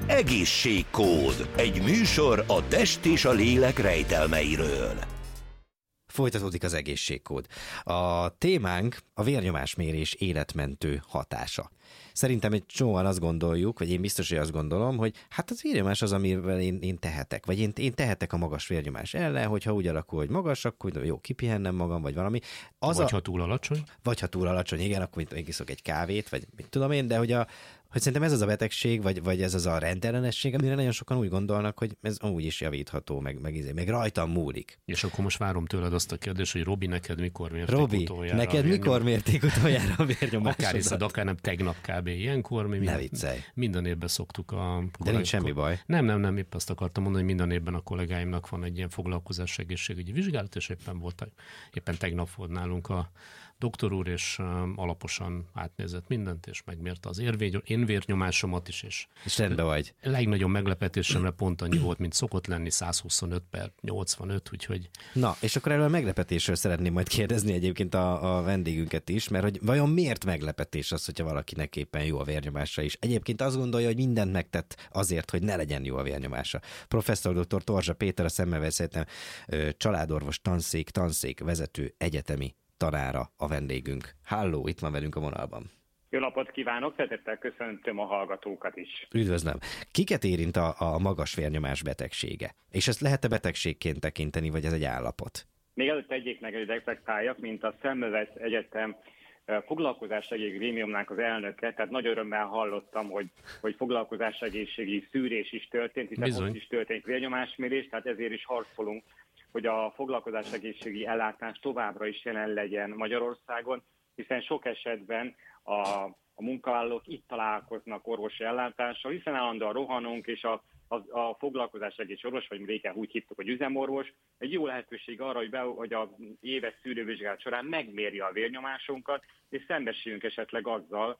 Egészségkód. Egy műsor a test és a lélek rejtelmeiről. Folytatódik az egészségkód. A témánk a vérnyomásmérés életmentő hatása. Szerintem egy csomóan azt gondoljuk, vagy én biztos, hogy azt gondolom, hogy hát az vérnyomás az, amivel én tehetek. Vagy én tehetek a magas vérnyomás ellen, hogyha úgy alakul, hogy magas, akkor jó, kipihennem magam, vagy valami. Ha túl alacsony. Vagy ha túl alacsony, igen, akkor én iszok egy kávét, vagy mit tudom én, de hogy szerintem ez az a betegség, vagy ez az a rendellenesség, amire nagyon sokan úgy gondolnak, hogy ez amúgy is javítható, meg rajtam múlik. És akkor most várom tőled azt a kérdést, hogy Robi, neked mikor mérték utoljára? Neked mikor mérték utoljára a vérnyomásodat? Akár hiszed, akár nem, tegnap kb. Ilyenkor. Mi minden évben szoktuk De nincs semmi baj. Nem, épp azt akartam mondani, hogy minden évben a kollégáimnak van egy ilyen foglalkozás egészségügyi vizsgálat, és éppen tegnap volt nálunk a doktor úr, és alaposan átnézett mindent, és megmérte az én vérnyomásomat is. És rendben vagy. A legnagyobb meglepetésemre pont annyi volt, mint szokott lenni, 125/85, úgyhogy... Na, és akkor erről a meglepetésről szeretném majd kérdezni egyébként a vendégünket is, mert hogy vajon miért meglepetés az, hogyha valakinek éppen jó a vérnyomása is? Egyébként azt gondolja, hogy mindent megtett azért, hogy ne legyen jó a vérnyomása. Professzor dr. Torzsa Péter, a Szemmelweis Egyetem családorvos tanszék vezető egyetemi tanára a vendégünk. Halló, itt van velünk a vonalban. Jó napot kívánok, szeretettel köszöntöm a hallgatókat is. Üdvözlöm. Kiket érint a magas vérnyomás betegsége? És ezt lehet-e betegségként tekinteni, vagy ez egy állapot? Még előtt tegyék meg, hogy reflektáljak, mint a Szemmelweis Egyetem foglalkozássegélyegészségügyi grémiumnak az elnöke, tehát nagy örömmel hallottam, hogy foglalkozássegészségügyi szűrés is történt, hiszen ott is történt vérnyomásmérés, tehát ezért is harcolunk, hogy a foglalkozássegészségügyi ellátás továbbra is jelen legyen Magyarországon, hiszen sok esetben a munkavállalók itt találkoznak orvosi ellátással, hiszen állandóan rohanunk, és a foglalkozássegészségügyi orvos, vagy régen úgy hívtuk, hogy üzemorvos, egy jó lehetőség arra, hogy az éves szűrővizsgálat során megmérje a vérnyomásunkat, és szembesüljünk esetleg azzal,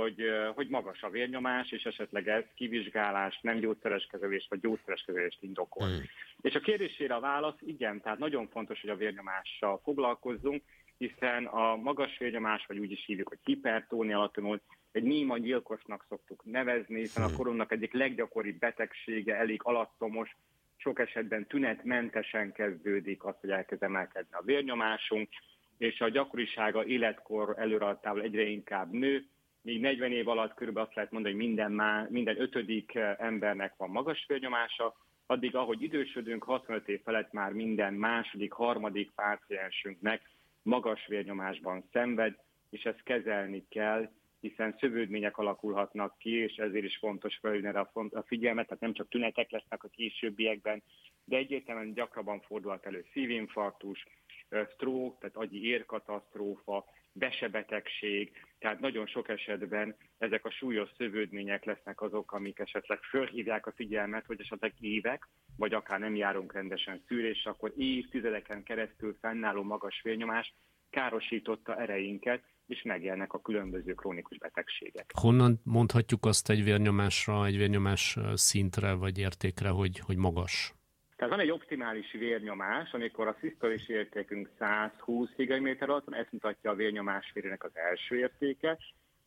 hogy magas a vérnyomás, és esetleg ez kivizsgálást, nem gyógyszeres kezelést, vagy gyógyszeres kezelést indokol. És a kérdésére a válasz igen, tehát nagyon fontos, hogy a vérnyomással foglalkozzunk, hiszen a magas vérnyomás, vagy úgy is hívjuk, hogy hipertónia alatt egy néma-gyilkosnak szoktuk nevezni, hiszen a korunknak egyik leggyakoribb betegsége, elég alattomos, sok esetben tünetmentesen kezdődik az, hogy elkezd emelkedni a vérnyomásunk, és a gyakorisága életkor előrehaladtával egyre inkább nő, még 40 év alatt körülbelül azt lehet mondani, hogy minden 5. embernek van magas vérnyomása, addig, ahogy idősödünk, 65 év felett már minden második, harmadik páciensünknek magas vérnyomásban szenved, és ezt kezelni kell, hiszen szövődmények alakulhatnak ki, és ezért is fontos felhívni erre a figyelmet, tehát nem csak tünetek lesznek a későbbiekben, de egyértelműen gyakrabban fordulhat elő szívinfarktus, stroke, tehát agyi érkatasztrófa, vesebetegség, tehát nagyon sok esetben ezek a súlyos szövődmények lesznek azok, amik esetleg fölhívják a figyelmet, hogy esetleg évek, vagy akár nem járunk rendesen szűrésre, akkor évtizedeken keresztül fennálló magas vérnyomás károsította ereinket, és megjelennek a különböző krónikus betegségek. Honnan mondhatjuk azt egy vérnyomás szintre vagy értékre, hogy magas? Tehát van egy optimális vérnyomás, amikor a szisztolis értékünk 120 hg alatt van, ezt mutatja a vérnyomás vérének az első értéke,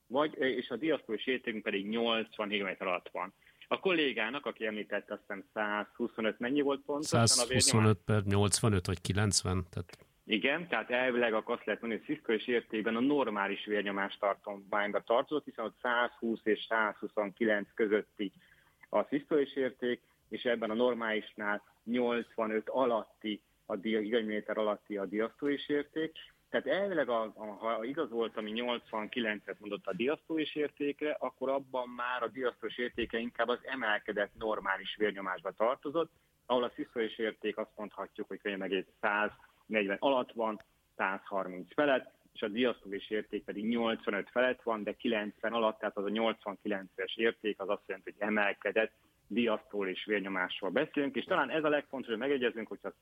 és a diasztolis értékünk pedig 80 hg alatt van. A kollégának, aki említette, azt hiszem 125, mennyi volt pontosan a vérnyomás? 125/85 vagy 90, tehát... Igen, tehát elvileg akkor azt lehet mondani, hogy szisztolis értékben a normális vérnyomás tartományba tartozott, hiszen ott 120 és 129 közötti a szisztolis érték, és ebben a normálisnál 85 alatti higanyméter alatti a diasztolis érték. Tehát elvileg, ha igaz volt, ami 89-et mondott a diasztolis értékre, akkor abban már a diasztolis értéke inkább az emelkedett normális vérnyomásba tartozott, ahol a szisztolis érték azt mondhatjuk, hogy könnyen meg 140 alatt van, 130 felett, és a diasztolis érték pedig 85 felett van, de 90 alatt, tehát az a 89-es érték az azt jelenti, hogy emelkedett diasztolis vérnyomásról beszélünk, és talán ez a legfontosabb, hogy megegyezünk, hogyha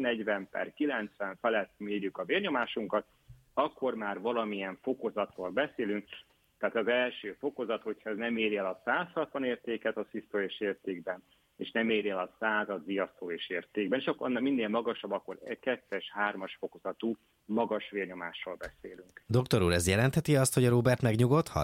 140/90 felett mérjük a vérnyomásunkat, akkor már valamilyen fokozatról beszélünk. Tehát az első fokozat, hogyha ez nem éri el a 160 értéket a szisztolis értékben, és nem éri el a 100 diasztolis értékben, és akkor minél magasabb, akkor 2-es, 3-as fokozatú magas vérnyomásról beszélünk. Doktor úr, ez jelentheti azt, hogy a Róbert megnyugodhat?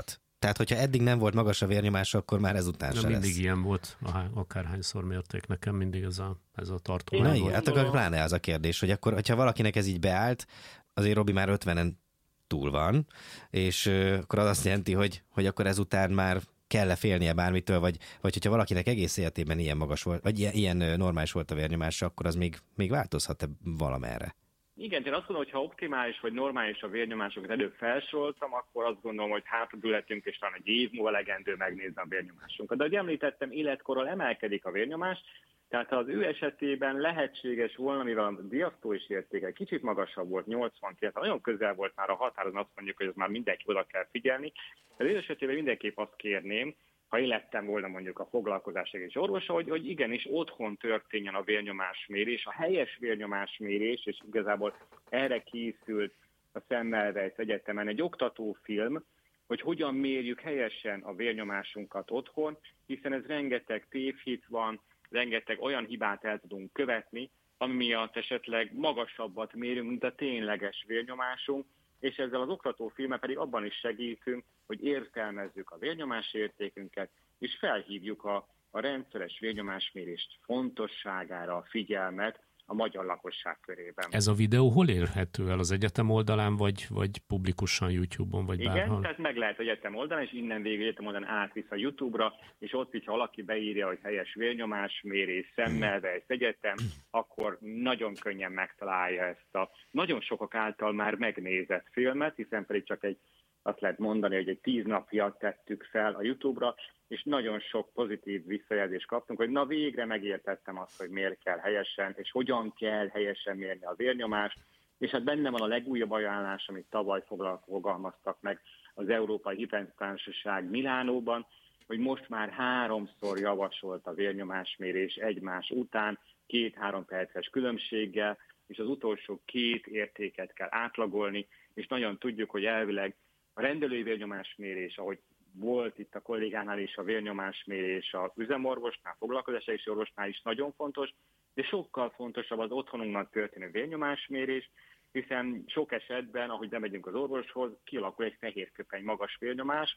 Tehát, hogyha eddig nem volt magas a vérnyomás, akkor már ezután se lesz. Mindig ilyen volt, akárhányszor mérték nekem, mindig ez a tartomány. Na igen, hát akkor pláne az a kérdés, hogy akkor, hogyha valakinek ez így beállt, azért Robi már 50-en túl van, és akkor az azt jelenti, hogy akkor ezután már kell-e félnie bármitől, vagy hogyha valakinek egész életében ilyen magas volt, vagy ilyen normális volt a vérnyomása, akkor az még változhat-e valamerre? Igen, én azt gondolom, hogy ha optimális vagy normális a vérnyomásokat előbb felsoroltam, akkor azt gondolom, hogy hátradülhetünk, és talán egy év múlva legendő megnézni a vérnyomásunkat. De ahogy említettem, életkorral emelkedik a vérnyomás, tehát az ő esetében lehetséges volna, mivel a diasztólis értéke kicsit magasabb volt, 89, nagyon közel volt már a határon, azt mondjuk, hogy ez már mindenki oda kell figyelni. Az ő esetében mindenképp azt kérném, ha én lettem volna mondjuk a foglalkozásegészségügyi orvosa, hogy igenis otthon történjen a vérnyomásmérés, a helyes vérnyomásmérés, és igazából erre készült a Semmelweis Egyetemen egy oktatófilm, hogy hogyan mérjük helyesen a vérnyomásunkat otthon, hiszen ez rengeteg tévhit van, rengeteg olyan hibát el tudunk követni, ami miatt esetleg magasabbat mérünk, mint a tényleges vérnyomásunk, és ezzel az oktatófilmmel pedig abban is segítünk, hogy értelmezzük a vérnyomás értékünket, és felhívjuk a rendszeres vérnyomásmérést fontosságára a figyelmet a magyar lakosság körében. Ez a videó hol érhető el? Az egyetem oldalán, vagy publikusan YouTube-on, vagy bárhol? Igen, tehát meg lehet egyetem oldalán, és innen végül egyetem oldalán átvisz a YouTube-ra, és ott, hogyha valaki beírja, hogy helyes vérnyomásmérés, Semmelweis Egyetem, akkor nagyon könnyen megtalálja ezt a nagyon sokak által már megnézett filmet, hiszen pedig csak azt lehet mondani, hogy egy 10 napja tettük fel a YouTube-ra, és nagyon sok pozitív visszajelzést kaptunk, hogy na végre megértettem azt, hogy miért kell helyesen, és hogyan kell helyesen mérni a vérnyomást, és hát benne van a legújabb ajánlás, amit tavaly fogalmaztak meg az Európai Hipertársaság Milánóban, hogy most már 3-szor javasolt a vérnyomásmérés egymás után, 2-3 perces különbséggel, és az utolsó 2 értéket kell átlagolni, és nagyon tudjuk, hogy elvileg a rendelői vérnyomásmérés, ahogy volt itt a kollégánál is a vérnyomásmérés a üzemorvosnál, foglalkozásegészségügyi orvosnál is nagyon fontos, de sokkal fontosabb az otthonunknak történő vérnyomásmérés, hiszen sok esetben, ahogy bemegyünk az orvoshoz, kialakul egy fehérköpeny magas vérnyomás,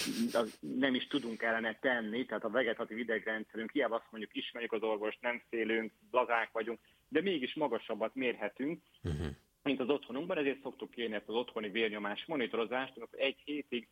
nem is tudunk ellene tenni, tehát a vegetatív idegrendszerünk, hiába azt mondjuk ismerjük az orvost, nem félünk, lazák vagyunk, de mégis magasabbat mérhetünk, mint az otthonunkban, ezért szoktuk kérni ezt az otthoni vérnyomás monitorozást, akkor egy hétig,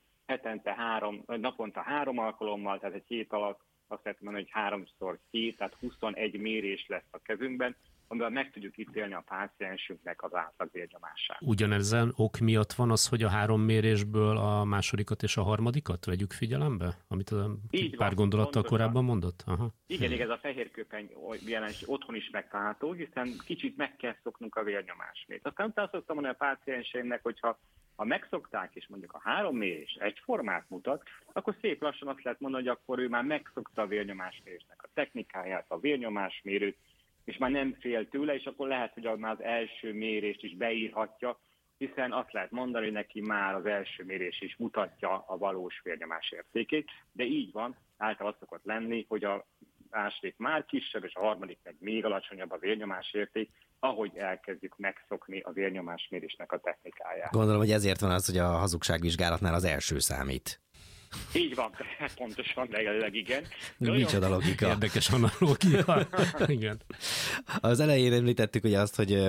naponta 3 alkalommal, tehát egy hét alatt azt lehet mondani, hogy 3x7, tehát 21 mérés lesz a kezünkben, amivel meg tudjuk ítélni a páciensünknek az átlag vérnyomását. Ugyanezen ok miatt van az, hogy a 3 mérésből a másodikat és a harmadikat vegyük figyelembe? Amit pár gondolattal korábban mondott? Aha. Igen, ez a fehérköpeny jelenség otthon is megtalálható, hiszen kicsit meg kell szoknunk a vérnyomásmért. Aztán azt szoktam mondani a pácienseimnek, hogyha megszokták, és mondjuk a 3 mérés egyformát mutat, akkor szép lassan azt lehet mondani, hogy akkor ő már megszokta a vérnyomásmérésnek a technikáját, a vérnyomásmérőt, és már nem fél tőle, és akkor lehet, hogy már az első mérést is beírhatja, hiszen azt lehet mondani, hogy neki már az első mérés is mutatja a valós vérnyomás értékét, de így van, általában az szokott lenni, hogy a második már kisebb, és a harmadik meg még alacsonyabb a vérnyomás érték, ahogy elkezdjük megszokni a vérnyomásmérésnek a technikáját. Gondolom, hogy ezért van az, hogy a hazugságvizsgálatnál az első számít. Így van, pontosan, legalább igen. Micsoda logika. Érdekes analógia. Igen. Az elején említettük ugye azt, hogy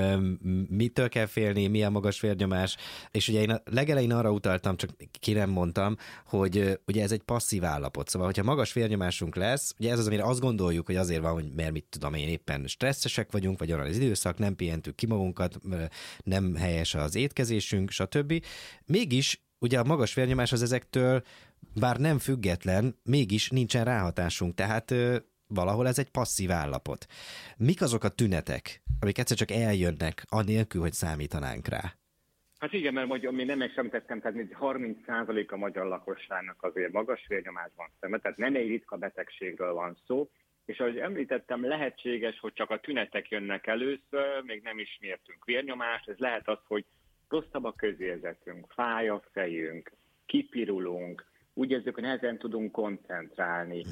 mitől kell félni, milyen magas vérnyomás, és ugye én a legelején arra utaltam, csak ki nem mondtam, hogy ugye ez egy passzív állapot. Szóval, hogyha magas vérnyomásunk lesz, ugye ez az, amire azt gondoljuk, hogy azért van, hogy mert mit tudom én, éppen stresszesek vagyunk, vagy olyan az időszak, nem pihentük ki magunkat, nem helyes az étkezésünk, stb. Mégis ugye a magas vérnyomás az ezektől, bár nem független, mégis nincsen ráhatásunk, tehát valahol ez egy passzív állapot. Mik azok a tünetek, amik egyszer csak eljönnek, anélkül, hogy számítanánk rá? Hát igen, mert még nem megemlítettem, tehát 30% a magyar lakosságnak azért magas vérnyomásban szemben, tehát nem egy ritka betegségről van szó, és ahogy említettem, lehetséges, hogy csak a tünetek jönnek először, még nem is mértünk vérnyomást, ez lehet az, hogy rosszabb a közérzetünk, fáj a fejünk, kipirulunk, úgy érzük, hogy nehezen tudunk koncentrálni,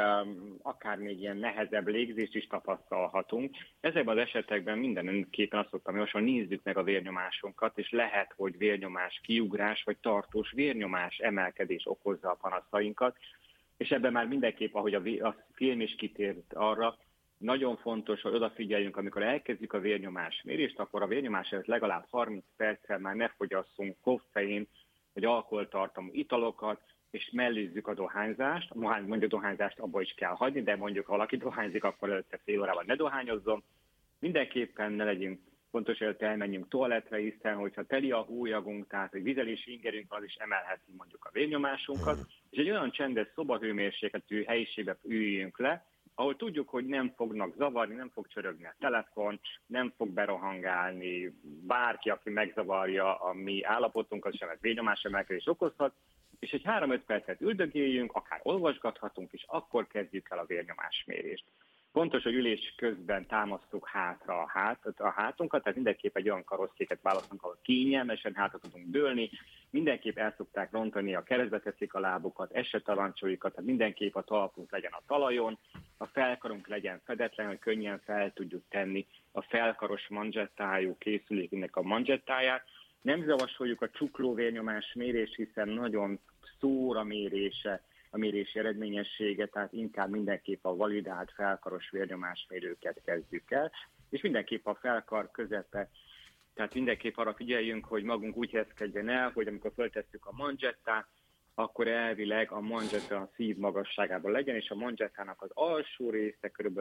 akár még ilyen nehezebb légzést is tapasztalhatunk. Ezekben az esetekben mindenképpen azt szoktam javasolni, nézzük meg a vérnyomásunkat, és lehet, hogy vérnyomás kiugrás, vagy tartós vérnyomás emelkedés okozza a panaszainkat, és ebben már mindenképp, ahogy a film is kitért arra, nagyon fontos, hogy odafigyeljünk, amikor elkezdjük a vérnyomásmérést, akkor a vérnyomás előtt legalább 30 perccel már ne fogyasszunk koffein vagy alkoholtartalmú italokat, és mellőzzük a dohányzást. Mondjuk a dohányzást abba is kell hagyni, de mondjuk ha valaki dohányzik, akkor előtte fél órával ne dohányozzon. Mindenképpen ne legyünk, fontos, hogy elmenjünk toaletre, hiszen hogyha teli a hólyagunk, tehát egy vizelési ingerünk, az is emelheti mondjuk a vérnyomásunkat, és egy olyan csendes szobahőmérsékletű helyiségbe üljünk le, ahol tudjuk, hogy nem fognak zavarni, nem fog csörögni a telefon, nem fog berohangálni bárki, aki megzavarja a mi állapotunkat, sem ez vérnyomás emelkedés okozhat, és egy 3-5 percet üldögéljünk, akár olvasgathatunk, és akkor kezdjük el a vérnyomásmérést. Fontos, hogy ülés közben támasztjuk hátra a hátunkat, tehát mindenképp egy olyan karosszéket választunk, ahol kényelmesen hátra tudunk dőlni, mindenképp el szokták rontani, a keresztbe teszik a lábukat, esetarancsoljukat, tehát mindenképp a talpunk legyen a talajon, a felkarunk legyen fedetlen, hogy könnyen fel tudjuk tenni a felkaros manzsettájú készüléknek a manzsettáját. Nem javasoljuk a csuklóvérnyomás mérést, hiszen nagyon szór a mérése, a mérési eredményessége, tehát inkább mindenképp a validált felkaros vérnyomásmérőket kezdjük el, és mindenképp a felkar közepe, tehát mindenképp arra figyeljünk, hogy magunk úgy helyezkedjen el, hogy amikor föltesszük a manzsettát, akkor elvileg a manzsetta a szív magasságában legyen, és a manzsettának az alsó része kb.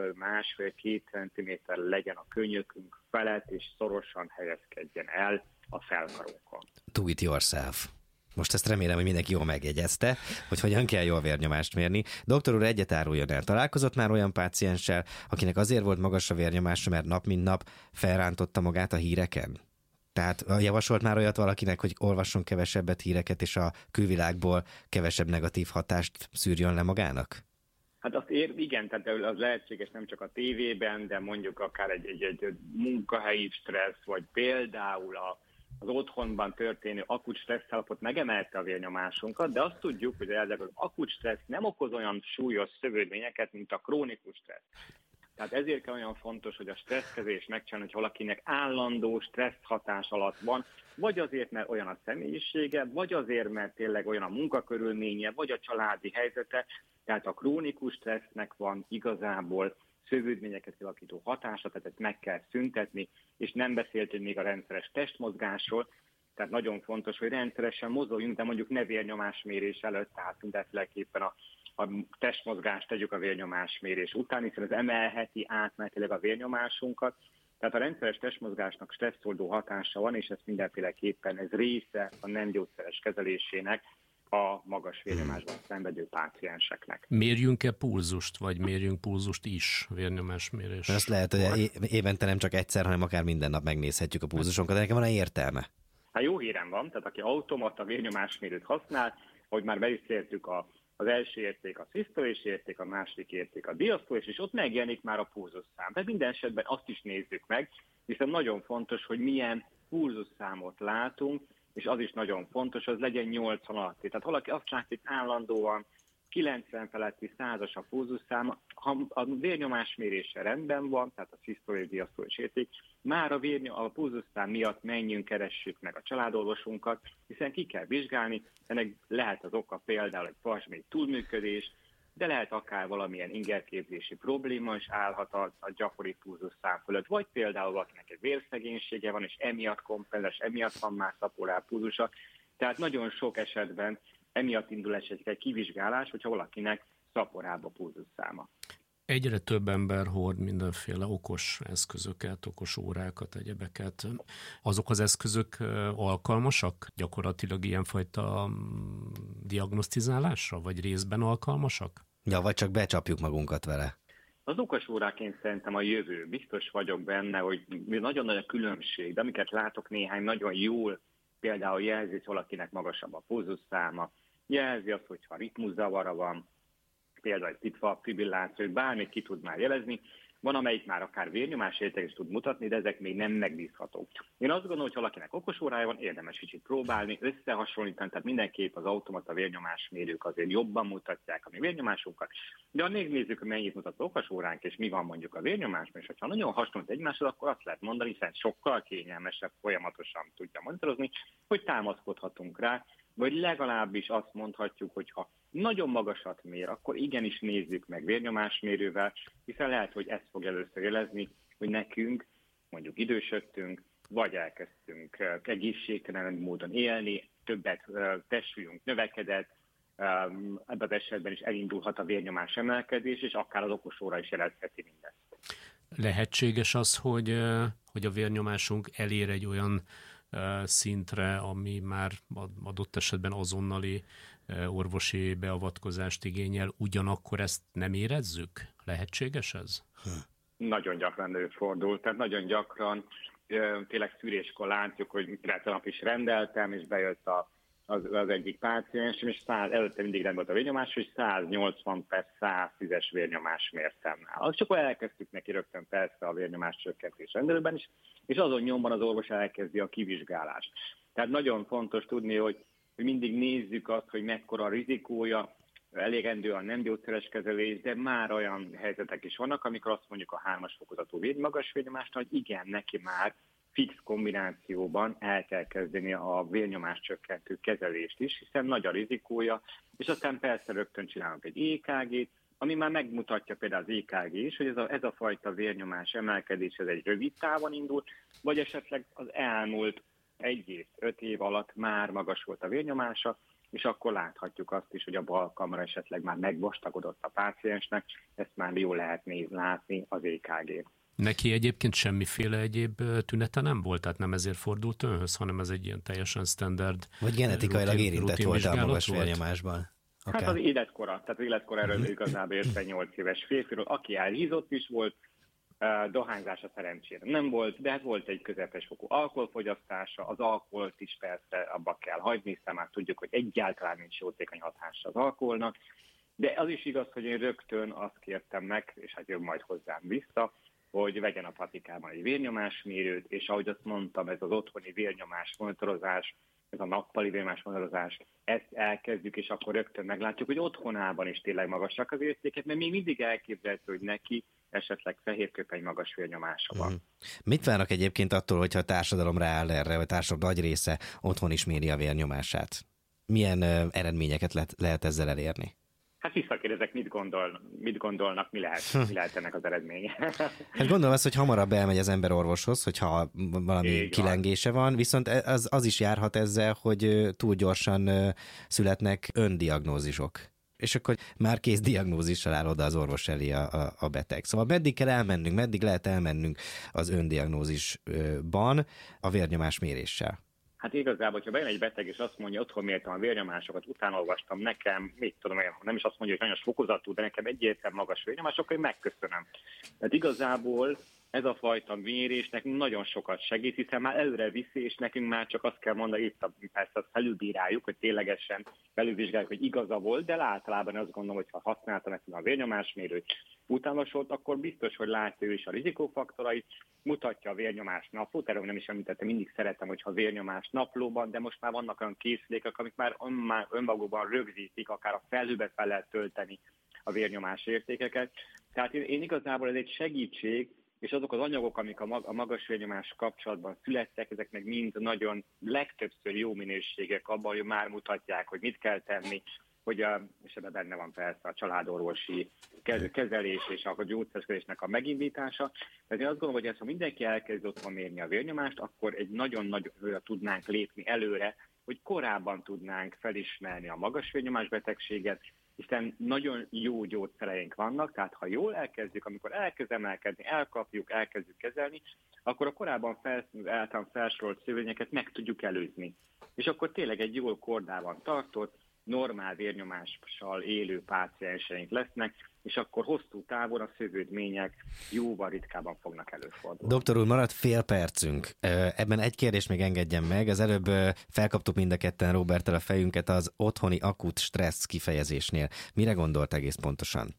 1,5-2 cm legyen a könyökünk felett, és szorosan helyezkedjen el a felkarunkon. Do it yourself. Most ezt remélem, hogy mindenki jól megjegyezte, hogy hogyan kell jól vérnyomást mérni. Doktor úr, egyet áruljon el. Találkozott már olyan pácienssel, akinek azért volt magas a vérnyomása, mert nap mint nap felrántotta magát a híreken? Tehát javasolt már olyat valakinek, hogy olvasson kevesebbet híreket, és a külvilágból kevesebb negatív hatást szűrjön le magának? Hát igen, tehát az lehetséges nem csak a tévében, de mondjuk akár egy munkahelyi stressz, vagy például az otthonban történő akut stresszálapot megemelte a vérnyomásunkat, de azt tudjuk, hogy az akut stressz nem okoz olyan súlyos szövődményeket, mint a krónikus stressz. Tehát ezért kell olyan fontos, hogy a stresszkezés megcsinálni, hogy valakinek állandó stressz hatás alatt van, vagy azért, mert olyan a személyisége, vagy azért, mert tényleg olyan a munkakörülménye, vagy a családi helyzete. Tehát a krónikus stressznek van igazából szövődményeket kialakító hatása, tehát ezt meg kell szüntetni, és nem beszéltünk még a rendszeres testmozgásról, tehát nagyon fontos, hogy rendszeresen mozogjunk, de mondjuk ne vérnyomásmérés előtt, tehát mindenféleképpen a testmozgást tegyük a vérnyomásmérés után, hiszen ez emelheti átmenetileg a vérnyomásunkat. Tehát a rendszeres testmozgásnak stresszoldó hatása van, és ez mindenféleképpen ez része a nem gyógyszeres kezelésének a magas vérnyomásban szenvedő pácienseknek. Mérjünk-e pulzust, vagy mérjünk pulzust is vérnyomásmérés? Azt lehet, hogy évente nem csak egyszer, hanem akár minden nap megnézhetjük a pulzusunkat, de nekem van értelme. Hát jó hírem van, tehát aki automata vérnyomásmérőt használ, hogy már beszéltük, az első érték a szisztolés érték, a második érték a diasztolés, és ott megjelenik már a pulzusszám. Tehát minden esetben azt is nézzük meg, hiszen nagyon fontos, hogy milyen pulzusszámot látunk, és az is nagyon fontos, az legyen 80 alatti. Tehát valaki azt látszik állandóan 90 feletti 100-as a pulzusszám, ha a vérnyomásmérése rendben van, tehát a szisztolés, diasztolés érték, már a pulzusszám miatt menjünk, keressük meg a családorvosunkat, hiszen ki kell vizsgálni, ennek lehet az oka például egy pajzsmirigy túlműködés, de lehet akár valamilyen ingerképzési probléma is állhat a gyakori pulzusszám fölött, vagy például valakinek egy vérszegénysége van, és emiatt kompenzás, emiatt van már szaporál pulzusa. Tehát nagyon sok esetben emiatt indul egy kivizsgálás, hogyha valakinek szaporább a pulzusszáma. Egyre több ember hord mindenféle okos eszközöket, okos órákat, egyebeket. Azok az eszközök alkalmasak gyakorlatilag ilyenfajta diagnosztizálásra, vagy részben alkalmasak? Ja, vagy csak becsapjuk magunkat vele. Az okos óráként szerintem a jövő. Biztos vagyok benne, hogy nagyon nagy a különbség, de amiket látok néhány nagyon jól, például jelzi, hogy valakinek magasabb a pulzusszáma, jelzi azt, hogyha ritmuszavara van, például egy titva, fibrilláció, bármit ki tud már jelezni. van, amelyik már akár vérnyomásértéket is tud mutatni, de ezek még nem megbízhatók. Én azt gondolom, hogy ha valakinek okos órája van, érdemes kicsit próbálni, összehasonlítani, tehát mindenképp az automata vérnyomásmérők azért jobban mutatják a mi vérnyomásunkat, de ha nézzük, hogy mennyit mutat az okos óránk, és mi van mondjuk a vérnyomásban, és ha nagyon hasonlít egymáshoz, akkor azt lehet mondani, hiszen sokkal kényelmesebb, folyamatosan tudja monitorozni, hogy támaszkodhatunk rá, vagy legalábbis azt mondhatjuk, hogy ha nagyon magasat mér, akkor igenis nézzük meg vérnyomásmérővel, hiszen lehet, hogy ezt fog először jelezni, hogy nekünk, mondjuk idősödtünk, vagy elkezdtünk egészségtelen módon élni, többet testsúlyunk növekedett, ebben az esetben is elindulhat a vérnyomás emelkedés, és akár az okosóra is jelezheti mindezt. Lehetséges az, hogy a vérnyomásunk elér egy olyan szintre, ami már adott esetben azonnali orvosi beavatkozást igényel, ugyanakkor ezt nem érezzük? Lehetséges ez? Nagyon gyakran előfordul, tehát nagyon gyakran tényleg szűréskor látjuk, hogy nap is rendeltem, és bejött az egyik páciens, és előtte mindig rendben volt a vérnyomás, és 180/110-es vérnyomás mértem nála. Csak elkezdtük neki rögtön persze a vérnyomás csökkentés rendelőben is, és azon nyomban az orvos elkezdi a kivizsgálást. Tehát nagyon fontos tudni, hogy mindig nézzük azt, hogy mekkora a rizikója, elégendő a nem gyógyszeres kezelés, de már olyan helyzetek is vannak, amikor azt mondjuk a 3-as fokozatú magas vérnyomásnál, hogy igen, neki már fix kombinációban el kell kezdeni a vérnyomás csökkentő kezelést is, hiszen nagy a rizikója, és aztán persze rögtön csinálunk egy EKG-t, ami már megmutatja például az EKG is, hogy ez a fajta vérnyomás emelkedés ez egy rövid távon indult, vagy esetleg az elmúlt 1 év, 5 év alatt már magas volt a vérnyomása, és akkor láthatjuk azt is, hogy a bal kamara esetleg már megvastagodott a páciensnek, ezt már jól lehet látni az EKG-n. Neki egyébként semmiféle egyéb tünete nem volt, tehát nem ezért fordult önhöz, hanem ez egy ilyen teljesen standard vagy genetikailag érintett volt a magas vérnyomásban. Hát az életkora, tehát az életkora erről igazából 58 éves férfiról, aki elhízott is volt, dohányzása szerencsére nem volt, de hát volt egy közepes fokú alkoholfogyasztása, az alkoholt is persze abba kell hagyni, hiszen már tudjuk, hogy egyáltalán nincs jótékony hatása az alkoholnak, de az is igaz, hogy én rögtön azt kértem meg, és hát jön majd hozzám vissza, hogy vegyen a patikában egy vérnyomásmérőt, és ahogy azt mondtam, ez az otthoni vérnyomás monitorozás, ez a nappali vérnyomás monitorozás, ezt elkezdjük, és akkor rögtön meglátjuk, hogy otthonában is tényleg magasak az értékek, mert még mindig elképzelhető, hogy neki esetleg fehérköpeny magas vérnyomása van. Mit várnak egyébként attól, hogyha a társadalom rááll erre, vagy a társadalom nagy része otthon is méri a vérnyomását? Milyen eredményeket lehet ezzel elérni? Hát visszakérdezek, mit gondolnak, mi lehet ennek az eredménye. Hát gondolom azt, hogy hamarabb elmegy az ember orvoshoz, hogyha valami kilengése van, viszont az is járhat ezzel, hogy túl gyorsan születnek öndiagnózisok. És akkor már kész diagnózissal áll oda az orvos elé a beteg. Szóval meddig kell elmennünk, meddig lehet elmennünk az öndiagnózisban a vérnyomás méréssel? Hát igazából, ha bejön egy beteg, és azt mondja, otthon mértem a vérnyomásokat, utána olvastam nekem, mit tudom én, nem is azt mondja, hogy nagyon fokozatú, de nekem egyértelműen magas vérnyomás, akkor én megköszönöm. Tehát igazából ez a fajta mérésnek nagyon sokat segít, hiszen már előre viszi, és nekünk már csak azt kell mondani, itt persze azt felülbíráljuk, hogy ténylegesen felülvizsgáljuk, hogy igaza volt, de általában azt gondolom, hogy ha használta nekünk a vérnyomásmérőt utánosolt, akkor biztos, hogy látja ő is a rizikófaktorait, mutatja a vérnyomás naplót, erről nem is említettem, mindig szeretem, hogyha a vérnyomás naplóban, de most már vannak olyan készülékek, amik már önmagukban rögzítik, akár a felhőbe fel lehet tölteni a vérnyomás értékeket. Tehát én igazából ez egy segítség, és azok az anyagok, amik a magas vérnyomás kapcsolatban születtek, ezek meg mind nagyon legtöbbször jó minőségek abban, hogy már mutatják, hogy mit kell tenni, hogy és ebben benne van persze a családorvosi kezelés és a gyógyszerkezésnek a megindítása. Tehát én azt gondolom, hogy ha mindenki elkezd otthon mérni a vérnyomást, akkor egy nagyon nagyra tudnánk lépni előre, hogy korábban tudnánk felismerni a magas vérnyomás betegséget, hiszen nagyon jó gyógyszereink vannak, tehát ha jól elkezdjük, amikor elkezd emelkedni, elkapjuk, elkezdjük kezelni, akkor a korábban általán felsorolt szövényeket meg tudjuk előzni. És akkor tényleg egy jól kordában tartott, normál vérnyomással élő pácienseink lesznek, és akkor hosszú távon a szövődmények jóval ritkábban fognak előfordulni. Doktor úr, maradt fél percünk. Ebben egy kérdést még engedjen meg. Az előbb felkaptuk mind a ketten Róberttel a fejünket az otthoni akut stressz kifejezésnél. Mire gondolt egész pontosan?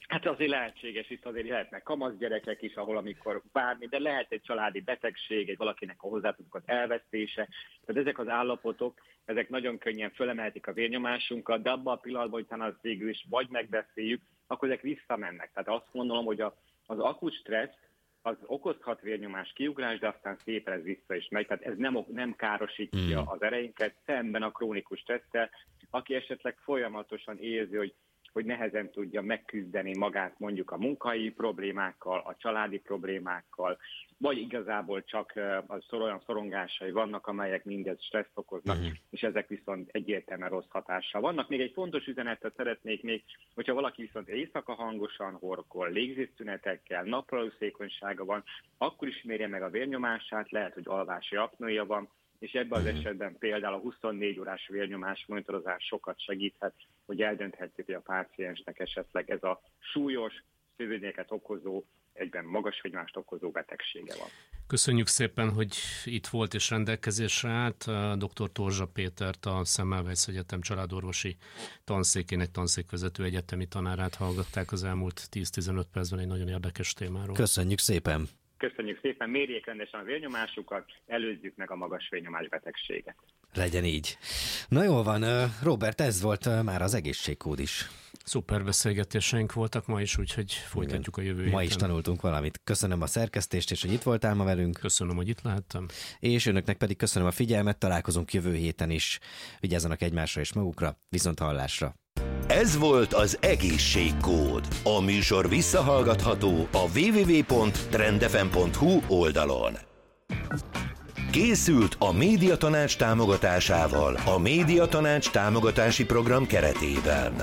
Hát azért lehetséges, itt azért lehetnek kamasz gyerekek is, ahol amikor bármi, de lehet egy családi betegség, egy valakinek a hozzátartozók elvesztése. Tehát ezek az állapotok, ezek nagyon könnyen fölemelhetik a vérnyomásunkat, de abban a pillanatban, hogy az végül is vagy megbeszéljük, akkor ezek visszamennek. Tehát azt gondolom, hogy az akut stressz az okozhat vérnyomás kiugrás, de aztán szépen ez vissza is megy. Tehát ez nem károsítja az ereinket, szemben a krónikus stresszel, aki esetleg folyamatosan érzi, hogy nehezen tudja megküzdeni magát mondjuk a munkai problémákkal, a családi problémákkal, vagy igazából csak olyan szorongásai vannak, amelyek mindez stresszt okoznak, és ezek viszont egyértelműen rossz hatással vannak. Még egy fontos üzenetet szeretnék még, hogyha valaki viszont éjszaka hangosan horkol, légzésszünetekkel, napraluszékonysága van, akkor is mérje meg a vérnyomását, lehet, hogy alvási apnója van, és ebben az esetben például a 24 órás vérnyomás monitorozás sokat segíthet, hogy eldönthetjük, hogy a páciensnek esetleg ez a súlyos, szövődményeket okozó, egyben magas vérnyomást okozó betegsége van. Köszönjük szépen, hogy itt volt és rendelkezésre állt. Dr. Torzsa Pétert, a Semmelweis Egyetem családorvosi tanszékének tanszékvezető egyetemi tanárát hallgatták az elmúlt 10-15 percben egy nagyon érdekes témáról. Köszönjük szépen! Köszönjük szépen, mérjék rendesen a vérnyomásukat, előzzük meg a magas vérnyomás betegséget. Legyen így. Na jól van, Robert, ez volt már az egészségkód is. Szuper beszélgetéseink voltak ma is, úgyhogy folytatjuk a jövő héten. Ma is tanultunk valamit. Köszönöm a szerkesztést, és hogy itt voltál ma velünk. Köszönöm, hogy itt lehettem. És önöknek pedig köszönöm a figyelmet, találkozunk jövő héten is. Vigyázzanak egymásra és magukra, viszont hallásra. Ez volt az Egészségkód. A műsor visszahallgatható a www.trendfm.hu oldalon. Készült a Médiatanács támogatásával, a Médiatanács támogatási program keretében.